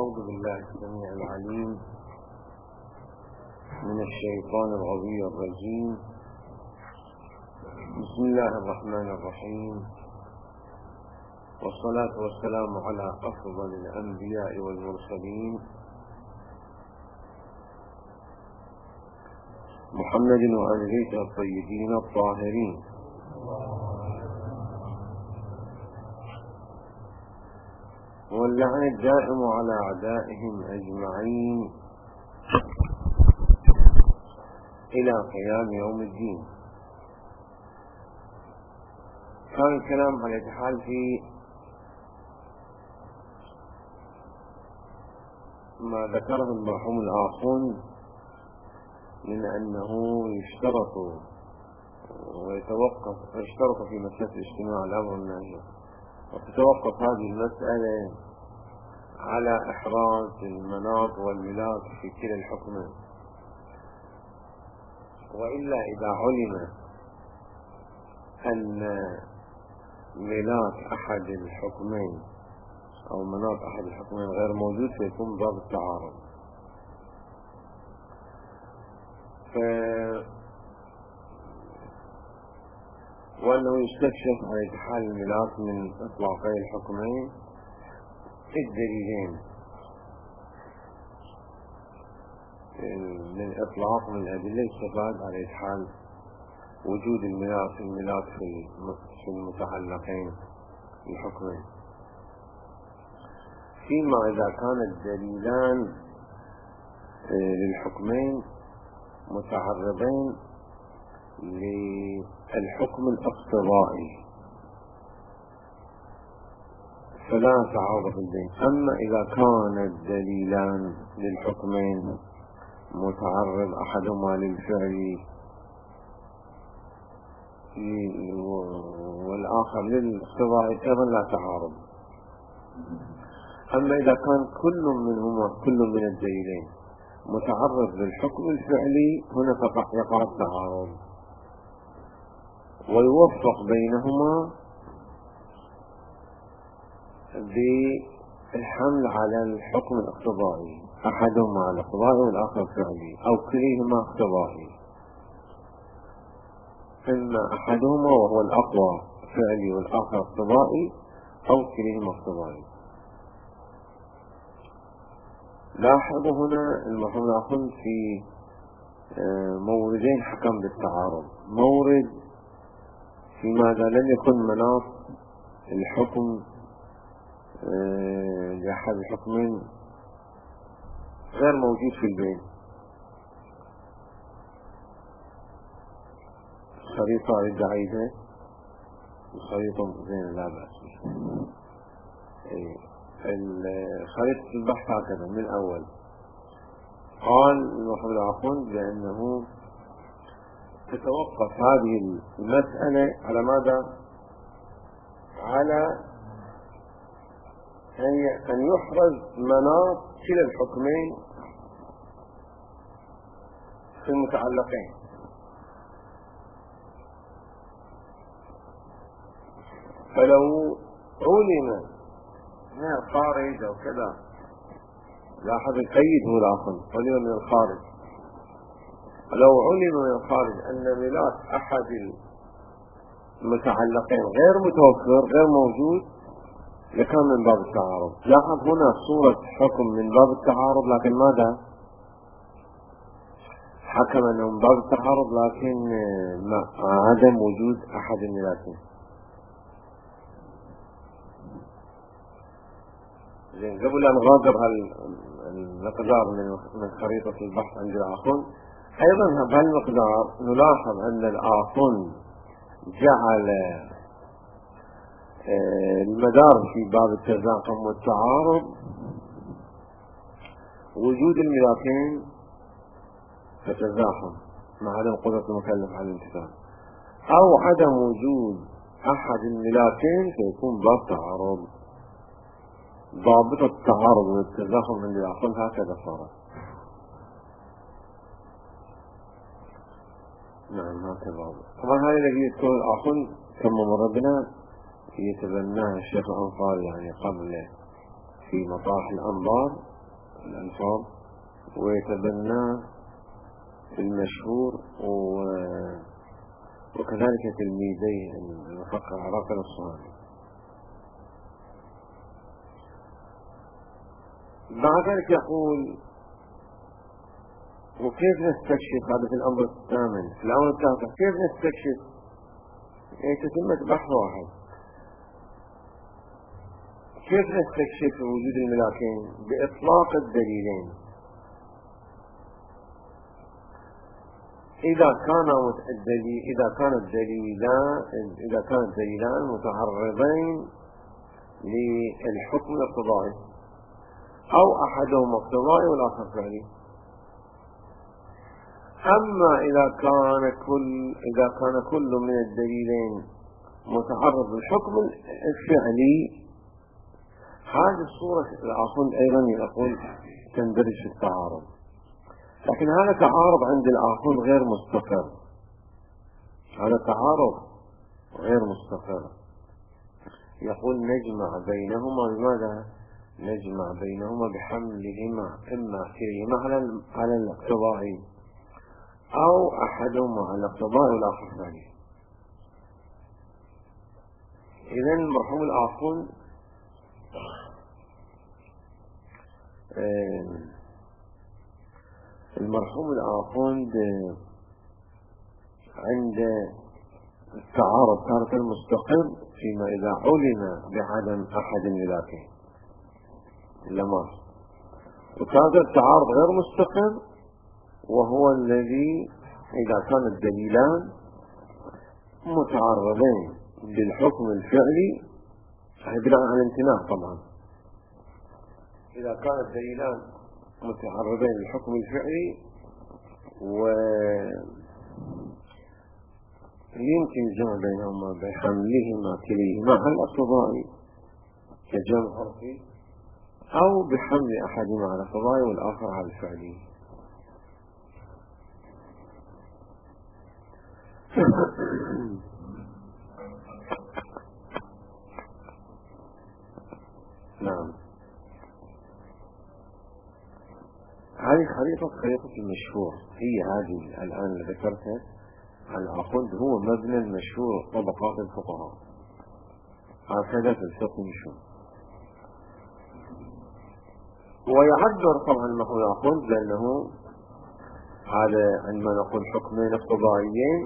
أعوذ بالله السميع العليم من الشيطان الغوي الرجيم. بسم الله الرحمن الرحيم، والصلاة والسلام على أفضل الأنبياء والمرسلين محمد وآل بيته الطيبين الطاهرين، واللعن الدائم على أعدائهم أجمعين إلى قيام يوم الدين. كان الكلام على الاتحاد في ما ذكره المرحوم الآخون من أنه يشترط في مسألة اجتماع الأمر والنهي، وتتوقف هذه المسألة على إحراز المناط والملاك في كلا الحكمين، وإلا إذا علم أن ملاك أحد الحكمين أو مناط أحد الحكمين غير موجود فيكون باب التعارض. وأنه يستكشف على حال الملاك من إطلاقي الحكمين الدليلين من إطلاق من الأدلة يستفاد على حال وجود الملاك في المتعلقين الحكمين، فيما إذا كان الدليلان للحكمين متعرضين للحكم الاقتضائي فلا تعارض البين. أما إذا كان الدليلان للحكمين متعرض أحدهما للفعل والآخر للاقتضاء أيضا لا تعارض. أما إذا كان كل من الدليلين متعرض للحكم الفعلي هنا يقع التعارض، ويوفق بينهما بالحمل على الحكم الاقتضائي، أحدهما على الاقتضائي والآخر فعلي، أو كليهما اقتضائي، إما أحدهما وهو الأقوى فعلي والآخر اقتضائي، أو كليهما اقتضائي. لاحظوا هنا المفروض نأخذ في موردين حكم بالتعارض: مورد فيما إذا لم يكن مناط الحكم لأحد الحكمين غير موجود في البين. خريطة الدعيدة خريطة زين لا بأس. خريطة البحث هكذا من الأول قال المحمد العفون بأنه تتوقف هذه المسألة على ماذا؟ على أن يحرز مناط كلا الحكمين في المتعلقين. فلو علم من الخارج أو كذا، لاحظ القيد هو الآخر، علم من الخارج، لو علم من الخارج أن ملاك أحد المتعلقين غير متوفر غير موجود لكان من باب التعارض. لاحظ هنا صورة حكم من باب التعارض، لكن ماذا؟ حكم أنه من باب التعارض لكن عدم وجود أحد الملاكين. قبل أن نغادر المقدار من خريطة البحث عند الآخون، أيضا بهالمقدار نلاحظ أن الآخون جعل المدار في باب التزاحم والتعارض وجود الملاكين فتزاحم مع عدم قدرة المكلف على الامتثال، أو عدم وجود أحد الملاكين فيكون باب تعارض. ضابط التعارض والتزاحم من الآخون هكذا صارت. نعم هكذا. طبعا هذا الذي يذكر الآخون كما مر بنا يتبناه الشيخ الأنصاري يعني قبل في مطاح الأنبار الألفاظ ويتبناه في المشهور وكذلك تلميذيه المفقه عراقل الصهيوني. بعد ذلك يقول: وكيف نستكشف؟ هذا في الأمر الثامن. في الأمر التاسع كيف نستكشف؟ تتمة بحث واحد. كيف نستكشف وجود الملاكين؟ بإطلاق الدليلين. إذا كان الدليلان متعرضين للحكم الاقتضائي، أو أحدهما اقتضائي والآخر فعلي. أما إذا كان كل من الدليلين متعرض للحكم الفعلي، هذه الصورة الآخر أيضا يقول تندرج في التعارض، لكن هذا تعارض عند الآخر غير مستقر. هذا تعارض غير مستقر. يقول نجمع بينهما بماذا؟ نجمع بينهما بحملهما إما كليهما على الاقتضائي، أو أحدهما على الاقتضاء والآخر ثاني. إذن المرحوم الآخر عند التعارض تارة المستقر فيما إذا علم بعدم أحد الملاكين لما، وكان التعارض غير مستقر وهو الذي إذا كان الدليلان متعرضين بالحكم الفعلي بناء على الامتناع. طبعا إذا كان الدليلان متعرضين للحكم الفعلي ويمكن الجمع بينهما بحملهما كليهما على الاقتضائي كجمع حرفي، أو بحمل أحدهما على الاقتضائي والآخر على الفعلي. نعم، هذه خريطة المشهور. هي هذه الآن اللي ذكرتها عن العقد هو مبنى المشهور طبقات الفقهاء، هكذا في الفقه المشهور. ويعبر طبعا ما هو العقد، لأنه هذا عندما نقول حكمين اقتضائيين،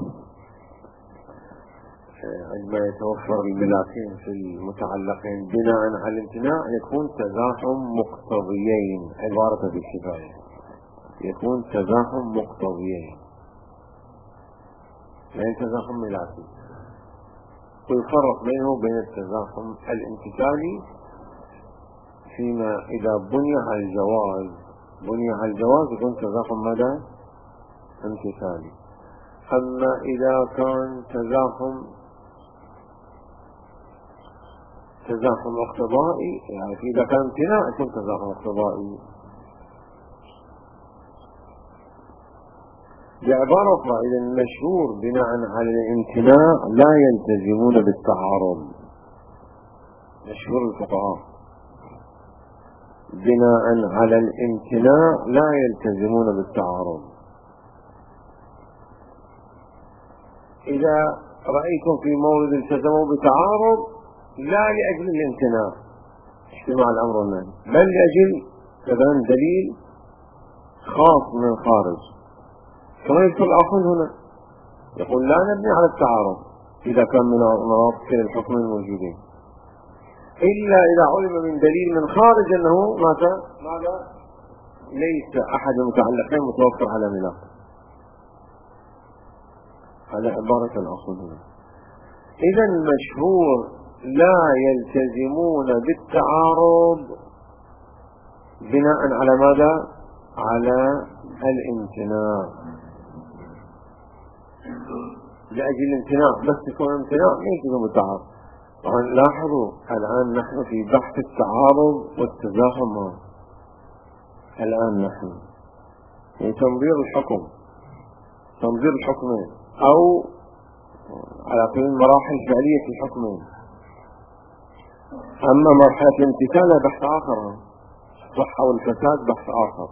عندما يتوفر الملاكين في المتعلقين بناء على الامتناع يكون تزاحم مقتضيين. عبارة بالكفاية يكون تزاحم مقتضيين، يعني تزاحم ملاكي، ويفرق بينه وبين التزاحم الامتثالي فيما إذا بني على الجواز يكون تزاحم ماذا؟ امتثالي. أما إذا كان تزاحم اقتضائي، يعني إذا كان امتناع يكون تزاحم اقتضائي. بعبارة أخرى، إذا المشهور بناء على الامتناع لا يلتزمون بالتعارض. مشهور الفقهاء بناء على الامتناع لا يلتزمون بالتعارض. إذا رأيتم في مورد التزموا بتعارض لا لأجل الامتناع اجتماع الأمر والنهي، بل لأجل كذلك دليل خاص من الخارج، كما يذكر الآخر هنا يقول لا نبني على التعارض إذا كان من مناطق الحكم الموجودين، إلا إذا علم من دليل من خارج أنه ماذا ليس أحد المتعلقين متوفر على ملاك. هذا عبارة الأصل هنا. إذا المشهور لا يلتزمون بالتعارض بناء على ماذا؟ على الامتناع، لأجل الامتناع، بس يكون امتناع يلتزم بالتعارض. طبعا لاحظوا الآن نحن في بحث التعارض والتزاحم. الآن نحن في تنظير الحكمين أو على كل المراحل الفعلية في الحكمين. أما مرحلة الامتثال بحث آخر، الصحة والفساد بحث آخر،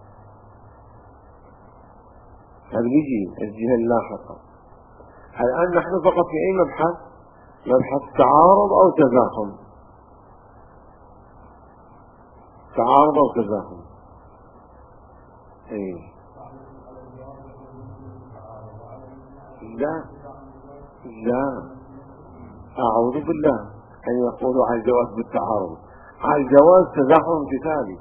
هذا بيجي الجهة اللاحقة. الآن نحن فقط في أي مبحث؟ مبحث تعارض أو تزاحم، تعارض أو تزاحم. إيه؟ لا أعوذ بالله أن يقولوا على الجواز بالتعارض. على الجواز تزاحم امتثالي،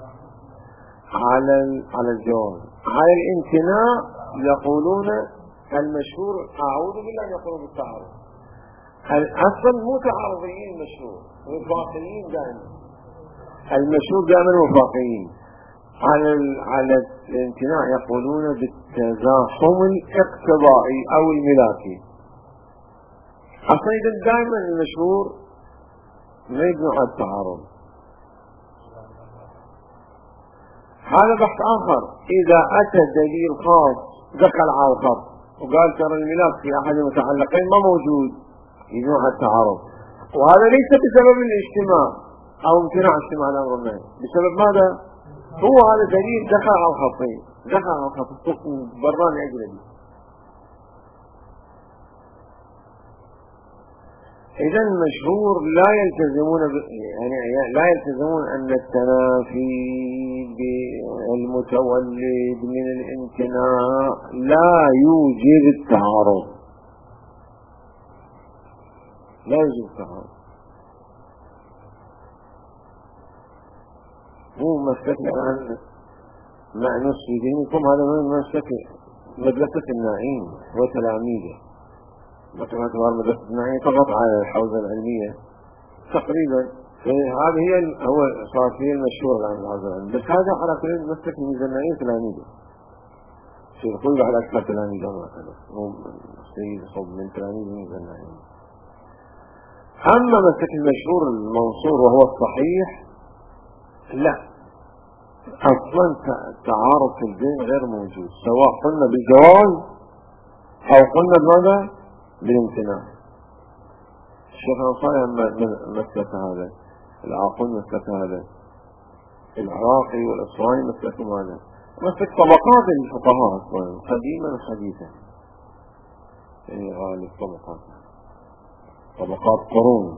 على الجواز. على الامتناع يقولون المشهور أعوذ بالله أن يقولوا بالتعارض. الأصل مو تعارضيين، المشهور وفاقيين دائما، المشهور دائما وفاقيين. على الامتناع يقولون بالتزاحم الاقتضائي أو الملاكي. أصلا دائما المشهور ما يبنوا على التعارض. هذا بحث آخر. إذا أتى دليل خاص دخل على الخط وقال ترى الملاك في أحد المتعلقين ما موجود، يبنوا على التعارض. وهذا ليس بسبب الاجتماع أو امتناع اجتماع الأمر النهي، بسبب ماذا؟ هو هذا دليل دخل على الخطين، دخل على الخط بران أجنبي. إذا المشهور لا يلتزمون لا يلتزمون أن التنافي بالمتولد من الامتناع لا يوجب التعارض، لا يوجب التعارض. مو مسكت الآن مع نصف دينكم، هذا من مسكت مدرسة الناعين وتلاميذه. مثلا مدرسة الناعين فقط على الحوزة العلمية تقريبا، هذه هي هو صار فيه المشهور الآن الحوزة العلمية. بس هذا على كل مسكت من الناعين تلاميذه، يقول على أكثر تلاميذه هكذا، مو سيد صوب من تلاميذ من الناعين. أما مسكت المشهور المنصور وهو الصحيح، لا، أصلا تعارض في الدين غير موجود، سواء قلنا بالجواز أو قلنا بماذا؟ بالامتناع. الشيخ الأنصاري مسلك هذا، العاقل مسلك هذا، العراقي والأسواني مسلك هذا، مسلك طبقات الفقهاء أصلا قديما وحديثا، يعني غالب طبقات قرون.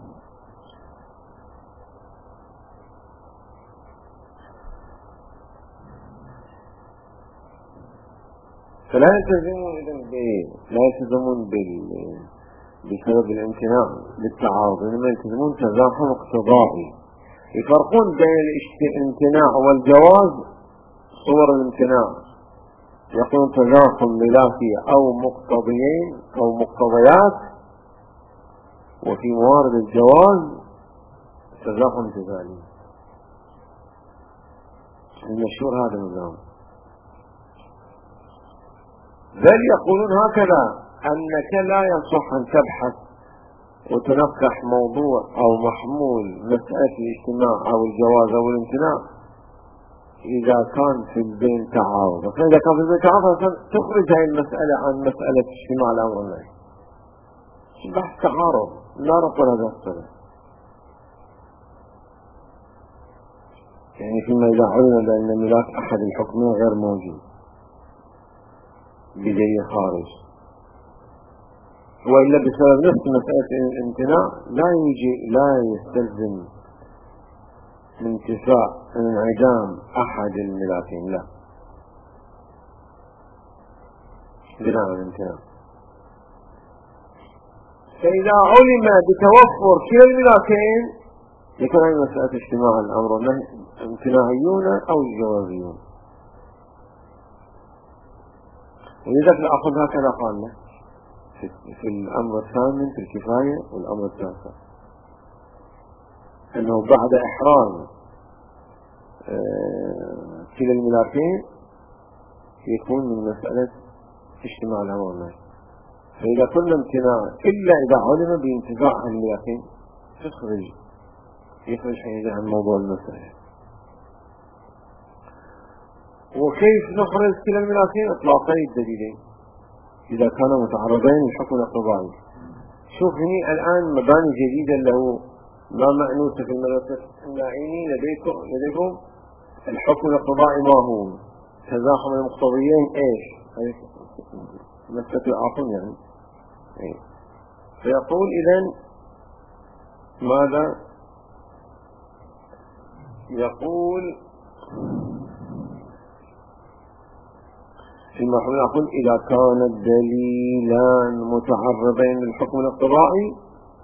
فلا يلتزمون بسبب الامتناع بالتعارض، إنما يلتزمون تزاحم اقتضائي. يفرقون بين الامتناع والجواز. صور الامتناع يكون تزاحم ملاكي أو مقتضيين أو مقتضيات، وفي موارد الجواز تزاحم امتثالي. المشهور هذا النظام. بل يقولون هكذا، أنك لا يصح أن تبحث وتنقح موضوع أو محمول مسألة الاجتماع أو الجواز أو الامتناع إذا كان في البين تعارض. فإذا كان في البين تعارض تخرج هذه المسألة عن مسألة اجتماع الأمر النهي، بحث تعارض لا نقول هذا السبب. يعني فيما إذا علم بأن ملاك أحد الحكمين غير موجود بدليل خارج، وإلا بسبب نفس مسألة الامتناع لا يستلزم انتفاء انعدام أحد الملاكين، لا، بناء الامتناع. فإذا علم بتوفر كلا الملاكين يكون هذه مسألة اجتماع الأمر والنهي امتناعيون أو جوازيون. ولذلك الأخذ هكذا قال له في الأمر الثامن في الكفاية والأمر التاسع، أنه بعد إحرام كلا الملاكين يكون من مسألة اجتماع الأمر والنهي. فإذا كنا امتناع إلا إذا علم بانتفاع الملاكين يخرج حينئذ عن موضوع المسألة. وكيف نخرج كلا الملاكين؟ إطلاقي الدليلين إذا كانوا متعارضين الحكم الاقتضائي. شوف هني الآن مباني جديدة له ما معنوسة في المدرسة النائمين لديكم الحكم الاقتضائي ما هو؟ تزاحم المقتضيين ايش؟ مسألة العاصم يعني. فيقول إذن ماذا؟ يقول فيما يقول إذا كان الدليلان متعرضين للحكم الاقتضائي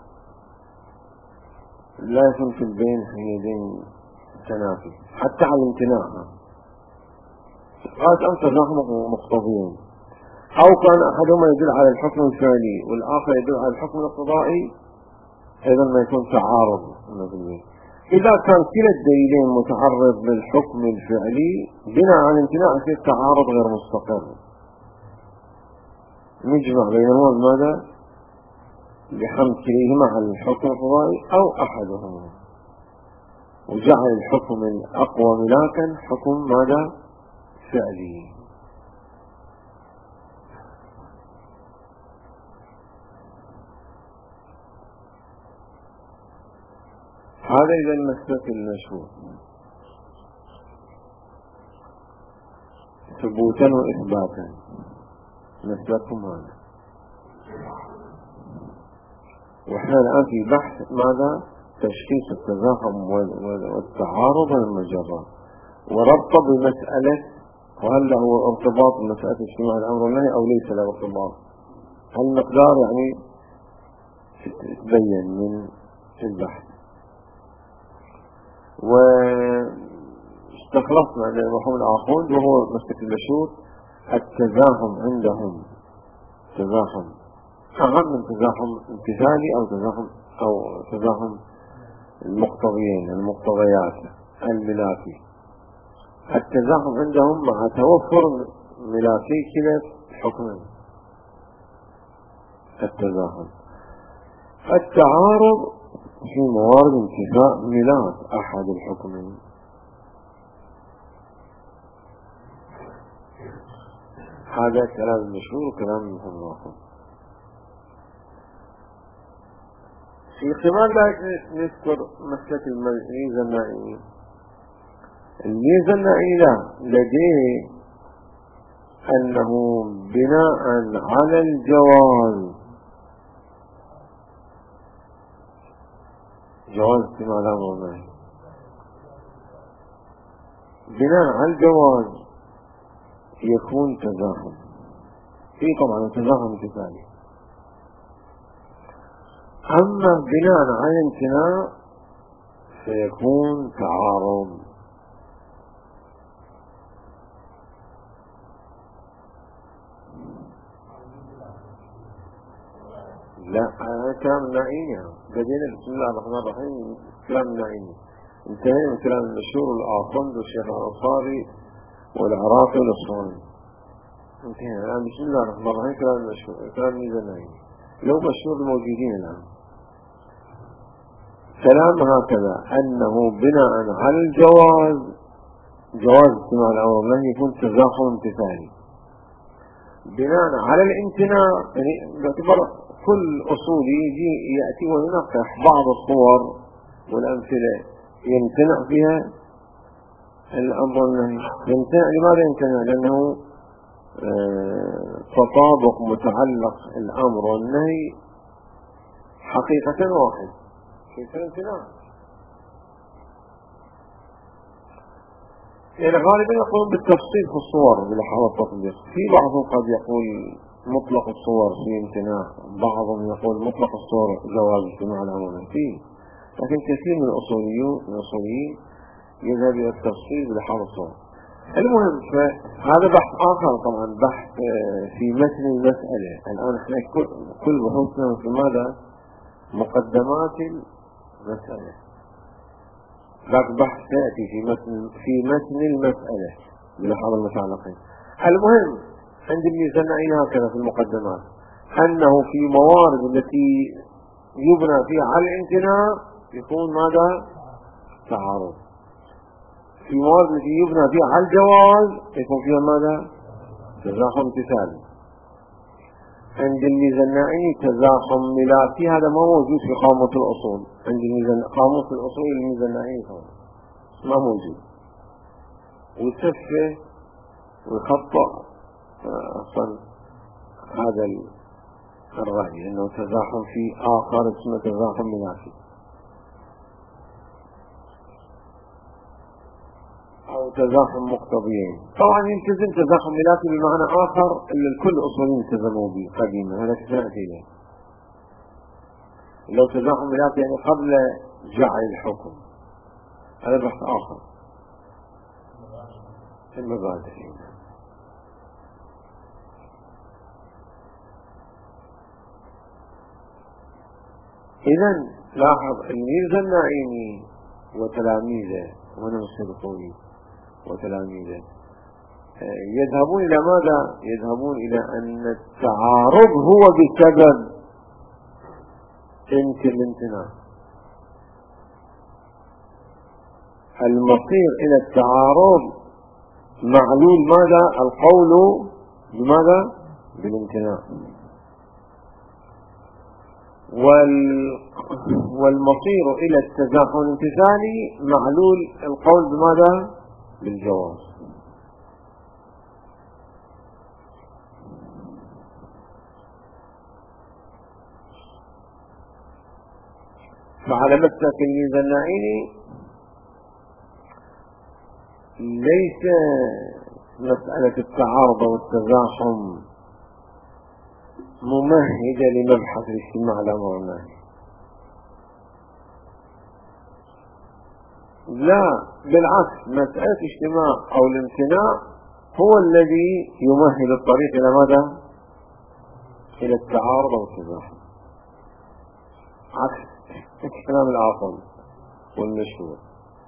لا يكون في البين حينئذ تنافي حتى على الامتناع. قالت أو تزاحم مقتضيين، أو كان أحدهما يدل على الحكم الفعلي والآخر يدل على الحكم الاقتضائي، أيضا ما يكون تعارض. إذا كان كلا الدليلين متعرض للحكم الفعلي بناء على الامتناع يصير تعارض غير مستقر، نجمع بينهما ماذا؟ بحمل كليهما على الحكم الاقتضائي أو أحدهما، وجعل الحكم الأقوى ملاكا حكم ماذا؟ فعلي. هذا إذا المسلك المشهور ثبوتا وإثباتا، مسلكهم هذا. وإحنا الآن في بحث ماذا؟ تشخيص التزاحم والتعارض والمجرات وربط بمسألة، وهل له ارتباط بمسألة اجتماع الأمر والنهي أو ليس له ارتباط؟ المقدار يعني تبين من البحث. واستخلصنا للمفهوم الآخر وهو مسألة المشهور التزاحم عندهم تزاحم أهم من تزاحم امتثالي أو تزاحم المقتضيين المقتضيات الملاكي. التزاحم عندهم مع توفر ملاكي كلا الحكمين. التعارض في موارد انتفاء ملاك أحد الحكمين. هذا كلام المشهور وكلام المفهوم الآخر. في قبال ذلك نذكر مسألة الميزة النائمة. الميزة النائمة لديه أنه بناء على الجواز، جواز اجتماع الأمر والنهي، بناء على الجواز يكون تزاحم، في طبعا تزاحم امتثالي. أما بناء على الامتناع سيكون تعارض. لا هذا كلام النائمي. بدينا بسم الله الرحمن الرحيم كلام النائمي، انتهينا من كلام المشهور الآخند والشيخ الأنصاري والعراقي والأصفهاني، انتهينا الآن بسم الله الرحمن الرحيم كلام المشهور كلام الميزة النائمي لو مشهور الموجودين الآن. كلام هكذا أنه بناء على الجواز، جواز اجتماع الأمر والنهي يكون تزاحم امتثالي. بناء على الامتناع يعني باعتبار كل أصولي يجي يأتي وينقح بعض الصور والأمثلة يمتنع فيها الأمر والنهي. يمتنع لماذا يمتنع؟ لأنه تطابق متعلق الأمر والنهي حقيقة واحد، كيف الامتناع؟ يعني غالبا يقول بالتفصيل في الصور بلحظة التطبيق. في بعضهم قد يقول مطلق الصور في امتناع، بعضهم يقول مطلق الصور جواز اجتماع الأمر والنهي، لكن كثير من الأصوليين يذهب إلى التفصيل بلحظة الصور. المهم هذا بحث آخر طبعا، بحث في متن المسألة. الآن احنا كل بحوثنا في ماذا؟ مقدمات المسألة. ذاك بحث سيأتي في متن المسألة بلحظة المتعلقين. المهم عند الميزة النائمة هكذا في المقدمات أنه في موارد التي يبنى فيها على الامتناع يكون ماذا؟ تعارض. في موارد التي يبنى فيها على الجواز يكون فيها ماذا؟ تزاحم امتثالي. عند الميزانائي تزاحم ملاكي، هذا ما موجود في قاموس الأصول. عند قاموس الأصول الميزانائي ما موجود، ويسفه ويخطأ أصلا هذا الرأي أنه تزاحم في آخر اسمه تزاحم ملاكي أو تزاحم مقتضيين. طبعا يلتزم تزاحم ملاكي بمعنى آخر اللي الكل أصولين التزموا به قديما، هذا سنأتي له. لو تزاحم ملاكي يعني قبل جعل الحكم، هذا بحث آخر في المبادئ. إذن لاحظ الميرزا النعيمي وتلاميذه ونفس القوي وتلاميذه يذهبون إلى ماذا؟ يذهبون إلى أن التعارض هو بسبب الامتناع. المصير إلى التعارض معلول ماذا؟ القول بماذا؟ بالامتناع. والمصير إلى التزاحم الامتثالي معلول القول بماذا؟ بالجواز. فعلى مسلك الميزان النعيمي ليس مسألة التعارض والتزاحم ممهدة لمبحث الاجتماع الأمر والنهي، لا بالعكس، مسألة الاجتماع أو الامتناع هو الذي يمهد الطريق إلى ماذا؟ إلى التعارض والتزاحم، عكس الكلام الآخر والمشهور.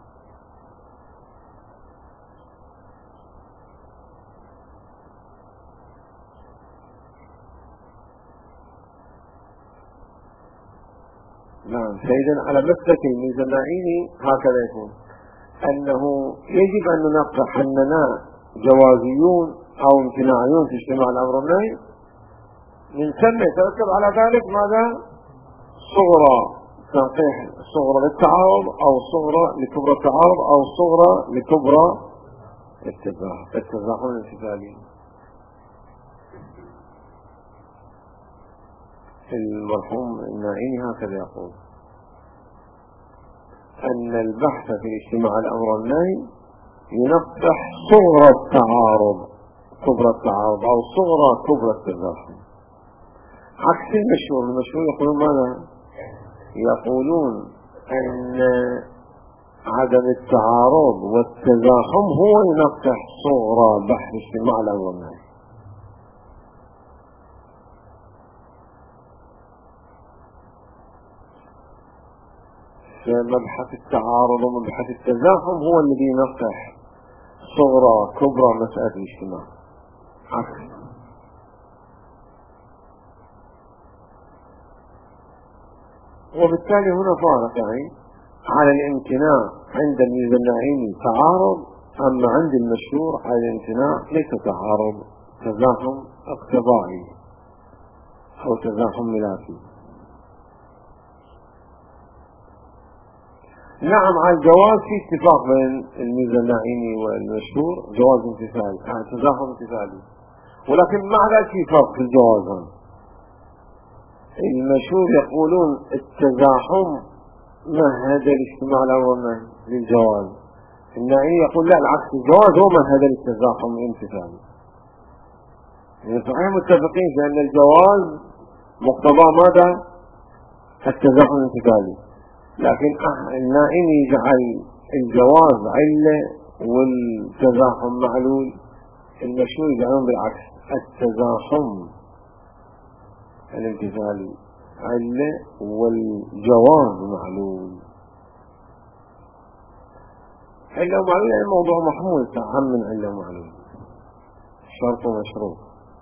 نعم. فإذا على مسلك الميزان النعيمي هكذا يكون، أنه يجب أن ننقح أننا جوازيون أو امتناعيون في اجتماع الأمر والنهي، من ثم يترتب على ذلك ماذا؟ صغرى تنقيح، صغرى للتعارض أو صغرى لكبرى التعارض أو صغرى لكبرى التزاحم الانفصالي. المرحوم النعيمي هكذا يقول أن البحث في اجتماع الأمر والنهي ينقح صغرى التعارض كبرى التعارض أو صغرى كبرى التزاحم، عكس المشهور. المشهور يقولون ماذا؟ يقولون أن عدم التعارض والتزاحم هو ينقح صغرى بحث اجتماع الأمر والنهي. فمبحث التعارض ومبحث التزاحم هو الذي ينقح صغرى كبرى مسألة الاجتماع، عكس. وبالتالي هنا فارق، يعني على الامتناع عند الميزان النعيمي تعارض، أما عند المشهور على الامتناع ليس تعارض، تزاحم اقتضائي أو تزاحم ملاكي. نعم، على الجواز في اتفاق بين الميزان النعيمي والمشهور، جواز امتثالي، تزاحم امتثالي، ولكن مع ذلك في فرق في الجواز. المشهور يقولون التزاحم مهد الاجتماع الأول للجواز، النعيمي يقول لا، العكس، الجواز هو مهد للتزاحم الامتثالي. يعني صحيح متفقين في أن الجواز مقتضى ماذا؟ التزاحم الامتثالي، لكن النائم يجعل الجواز علة والتزاحم معلول، المشهور يجعلون بالعكس، التزاحم الامتثالي علة والجواز معلول. علة ومعلول يعني موضوع محمول، تعم من علة ومعلول، شرط ومشروط.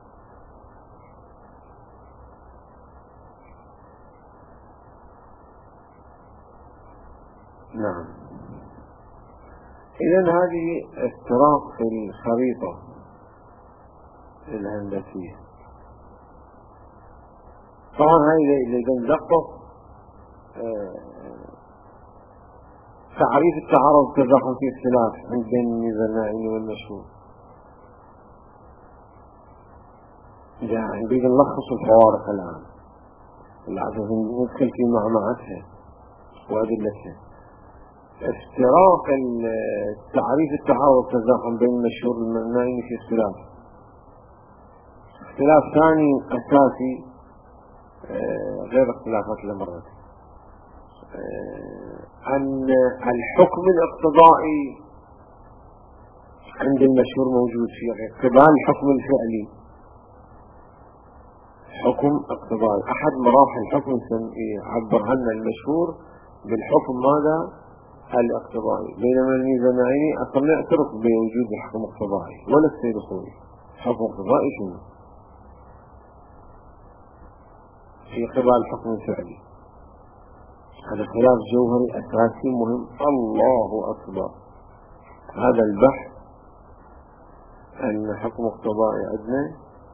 نعم. إذن هذه افتراق في الخريطة الهندسية. طبعا هاي اللي بنلخص تعريف التعارض والتزاحم في اختلاف بين الميزة الناعمة والمشهور. يعني نريد نلخص الفوارق الآن العدد ندخل في معمعتها وأدلتها. افتراق تعريف التعارض والتزاحم بين المشهور والناعم في اختلاف ثاني أساسي غير اختلافات اللي مرت، أن الحكم الاقتضائي عند المشهور موجود في قبال الحكم الفعلي. حكم اقتضائي أحد مراحل الحكم يعبر عنه المشهور بالحكم ماذا؟ الاقتضائي. بينما الميزة الناعمة أصلا لا يعترف بوجود الحكم الاقتضائي ولا السيد الخوي. حكم اقتضائي شنو؟ في قبال الحكم الفعلي. هذا خلاف جوهري أساسي مهم. الله أكبر. هذا البحث أن حكم اقتضائي عندنا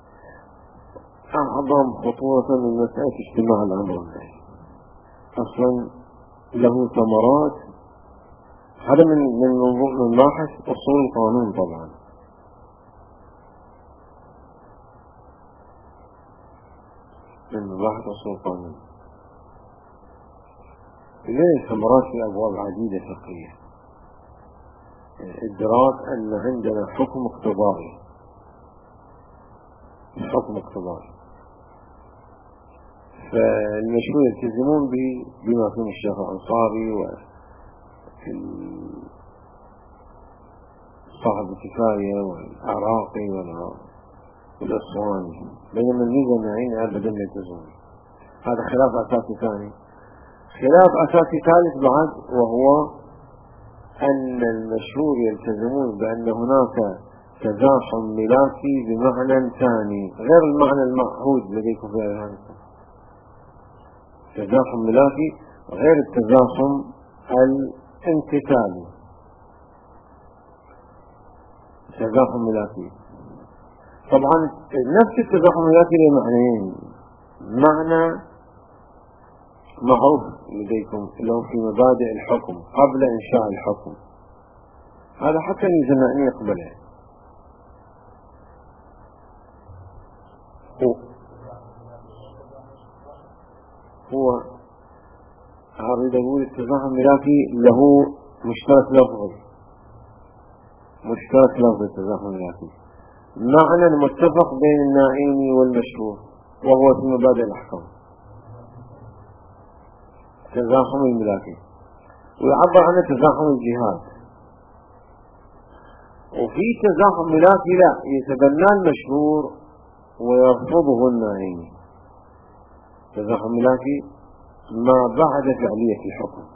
أعظم خطورة من مسألة اجتماع الأمر. أصلا له ثمرات. هذا من مباحث أصول القانون طبعا. من مباحث أصول القانون. ليه ثمرات في أبواب عديدة فقهية. إدراك أن عندنا حكم اقتضائي. حكم اقتضائي. فالمشهور يلتزمون بما فيه الشيخ الأنصاري صاحب الكفاية والعراقي والأسواني. بينما الميزة الناعمة أبدا لا يلتزمون. هذا خلاف أساسي ثاني. خلاف أساسي ثالث بعد، وهو أن المشهور يلتزمون بأن هناك تزاحم ملاكي بمعنى ثاني غير المعنى المعهود لديكم في هذا. تزاحم ملاكي غير التزاحم الامتثالي. تزاحم ملاكي طبعا نفس التزاحم الملاكي له معنيين. معنى معروف لديكم اللي هو في مبادئ الحكم قبل إنشاء الحكم. هذا حتى الميزة الناعمة يقبله. هو أريد أقول التزاحم الملاكي له مشترك لفظي. مشترك لفظي التزاحم الملاكي معنى متفق بين الناعم والمشهور، وهو في مبادئ الأحكام. تزاحم الملاكي ويعبر عنه تزاحم الجهاد. وفي تزاحم ملاكي لا يتبنى المشهور ويرفضه الناعم. تزاحم ملاكي ما بعد فعلية الحكم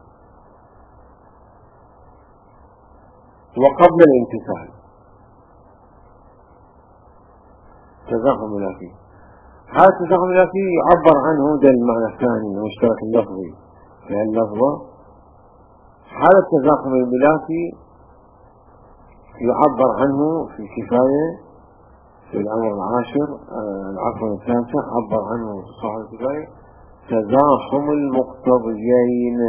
وقبل الامتثال. تزاحم ملاكي هذا التزاحم الملاكي يعبر عنه ده المعنى الثاني المشترك اللفظي في اللفظة. هذا التزاحم الملاكي يعبر عنه في الكفاية في الأمر العاشر العفو الثالثة عبر عنه صاحب الكفاية تزاحم المقتضيين.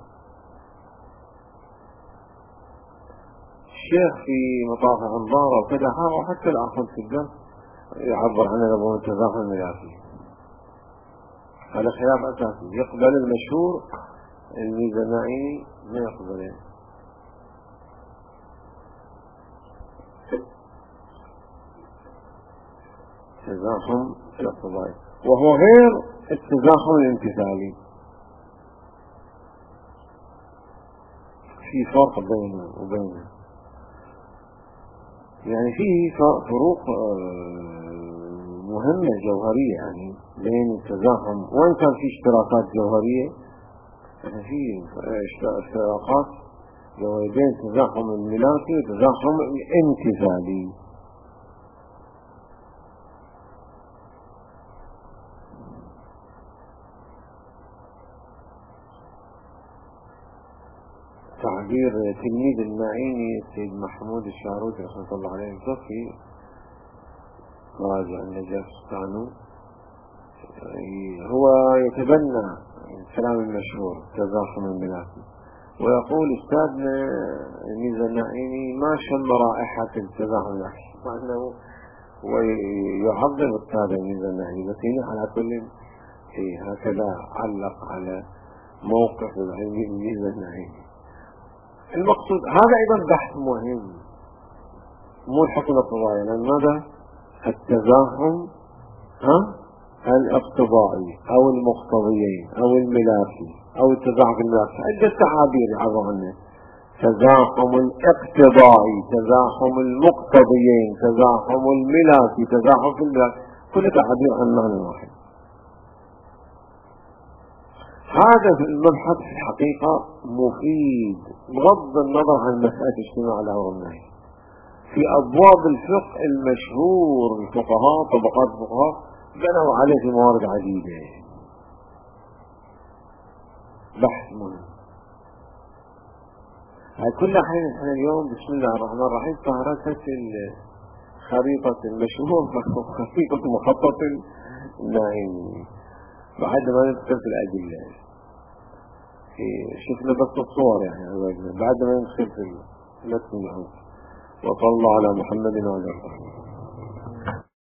الشيخ في مطاف عنبارة وكذا وحتى الآخر في الدرس يعبر عنه لبون التزاحم الملاكي. هذا خلاف أساسي. يقبل المشهور الميزة الناعمة ما يقبله. تزاحم الاقتضائي وهو غير التزاحم الامتثالي. في فرق بينه وبينه. يعني فيه فروق مهمة جوهرية يعني بين التزاحم، وإن كان في اشتراكات جوهرية يعني في اشتراكات جوهرية بين التزاحم الملاكي والتزاحم الامتثالي. تعبير تلميذ الناعمي السيد محمود الشعرودي رحمة الله عليه الزكي راجع النجاة الثانو هو يتبنى الكلام المشهور تزاحم الملاك، ويقول أستاذنا ميزة النعيمي ما شم رائحة التزاحم الملاك، مع أنه ويعظم أستاذ ميزة النعيمي، بس على كل هكذا علق على موقف ميزة النعيمي. المقصود هذا أيضا بحث مهم، مو الحكم القضائي، لأن ماذا التزاحم الاقتضائي أو المقتضيين أو الملاكي أو التزاحم الملاكي، عدة تعابير يعبر عنه: تزاحم الاقتضائي، تزاحم المقتضيين، تزاحم الملاكي، تزاحم في الملاكي، كل تعابير عن معنى واحد. هذا المبحث في الحقيقة مفيد بغض النظر عن مسألة اجتماع الأمر والنهي. في أبواب الفقه المشهور الفقهاء طبقات الفقهاء بنوا عليه في موارد عديدة. بحث مهم. على كل حين احنا اليوم بسم الله الرحمن الرحيم ظهرت الخريطة المشهورة خريطة مخطط النعيمي. بعد ما ندخل في الأدلة شفنا بس الصور يعني بعد ما ندخل في المتن العود. وصلى على محمد وعلى آله.